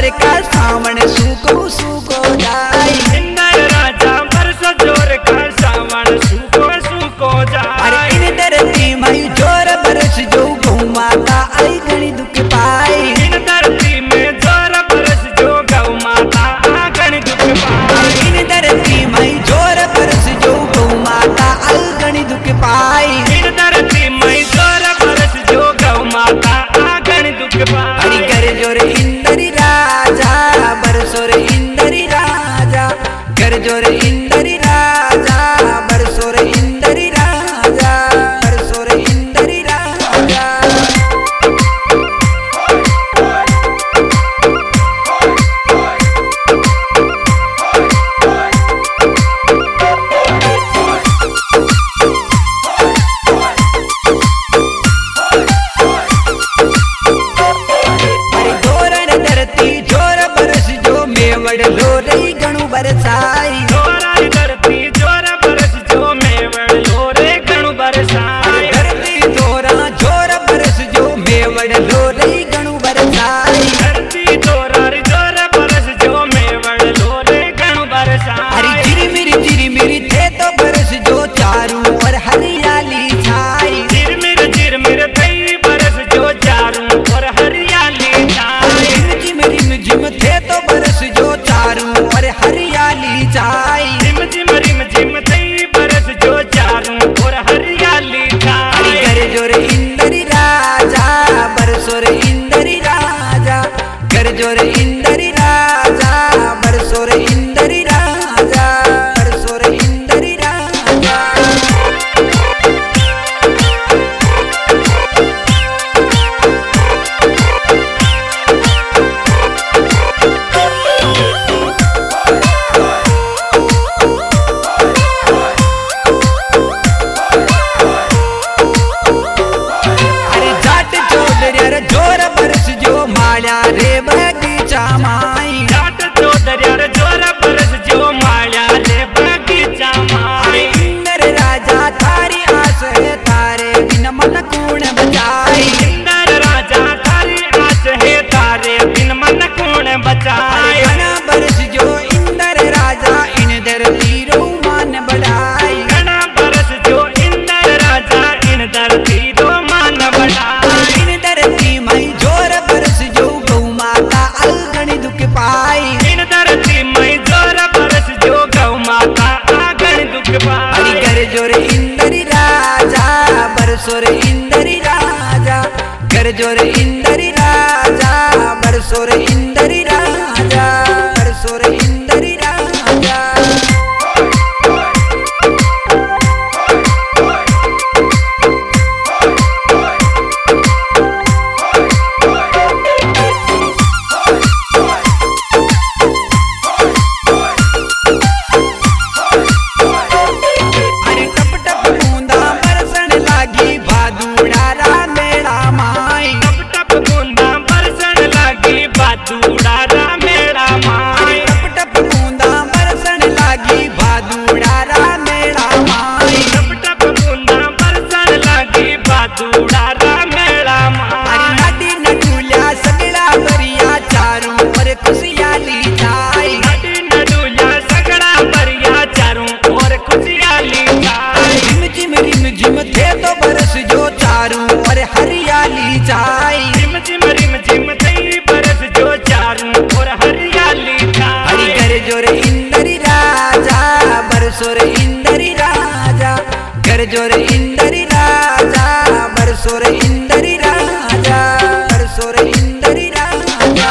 का सावन सूको सूको जाए। इंदर राजा बरस जोर का सावन सूको सूको जाए। अरे इन धरती में जोर बरस जो गौ माता आई घणी दुख पाई। इन धरती में जोर बरस जो गौ माता घणी दुख पाई। इन धरती में जोर बरस जो गौ माता आई घणी दुख पाई। इन धरती में जोर बरस जो गौ माता घणी दुख पाई। अरे कर जोर इंदरी राजा बरसोर इंदरी राजा, कर जोर इंदरी राजा बरसोर इंदरी राजा, बरसोर इंदरी राजा। अरे धोरण धरती जोर बरस जो मेवड़ लो रही गणु बरसाई। जोर धरती जोर बरस जो मेवड़ लो रे गणु बरसाई। धरती जोरा जोर बरस जो मेवड़ लो रही गणु बरसाई। धरती जोर बरस जो मेवड़ लो रे गणु बरसाई। अरे झिरमिरी थे तो बरस जो चारों ओर हरियाली छाई। झिरमिर थई बरस जो चारों ओर हरियाली छाई। रिम झिम थे तो बरस जो चारों ओर हरियाली छाई। झिम थई बरस जो चारों ओर हरियाली छाई। कर जोर इंदरी राजा बरसोर इंदरी राजा, कर जोर इंदरी राजा बरसोर इंदरी राजा, बरसोर इंदरी राजा। अरे जाट चौधरी जोर बरस जो माया रे बगीचा माई। जाट चौधरी जोर बरस जो माया रे बगीचा माई। इंदर राजा थारी आस है तारे बिन मन कूण बचाई। इंदर राजा थारी आस है तारे बिन मन कूण बचाई। घना बरस जो इंदर राजा इन धरती रो मान बढ़ाई। घना बरस जो इंदर राजा इन धरती रो मान बढ़ाई। इन धरती में जोर बरस जो गौ माता अलगणी दुख पाई। इन धरती में जोर बरस जो गौ माता घणी दुख पाई। अरे कर जोर इंदरी राजा बरसोर इंदरी राजा, कर जोर इंदरी राजा बरसोर इंदरी राजा, बरसोर इंदरी राजा। अरे टप टप बूंदा बरसन लागी भादुड़ा मेरा माई। टप टप बूंदा बरसन लागी भादुड़ा मेरा माई। टप टप बूंदा बरसन लागी भादुड़ा मेरा माई। टप टप बूंदा बरसन लागी भादुड़ा मेरा माई। अरे नदी नडुल्या सगड़ा बरिया चारों ओर खुशियाली छाई। नदी नडुल्या सगड़ा बरिया चारों ओर खुशियाली छाई। रिम झिम थे तो बरस जो चारों ओर हरियाली छाई। झिम थई बरस जो चारों ओर हरियाली छाई। हरि कर जोर इंदरी राजा बरसोर इंदरी राजा, कर जोर इंदरी राजा बरसोर इंदरी राजा, बरसोर इंदरी राजा।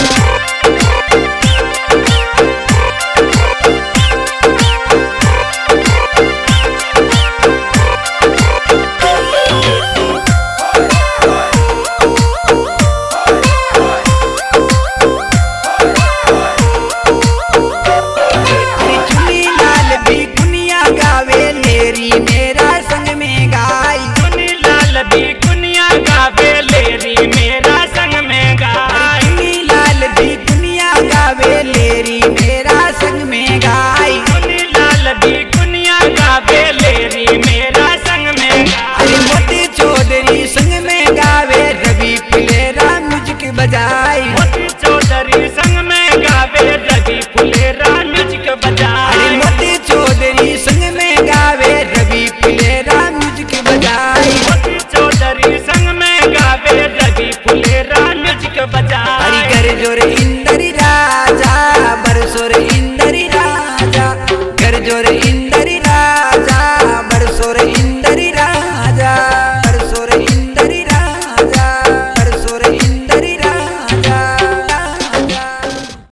अरे चुनी लाल भी कुनिया गावे लेरी मेरा संग में गाई। चुनी लाल भी कुनिया गावे लेरी मेरा संग में गाई। चुनी लाल भी कुनिया गावे लेरी मेरा संग में गाई। चुनी लाल भी कुनिया गावे लेरी मेरा संग में गाई। अरे मोती चौधरी संग में गावे रवि पिलेरा म्यूजिक बजाई। मोती चौधरी संग बजा हरि कर जोर इंदरी राजा बरसोर इंदरी राजा कर जोर इंदरी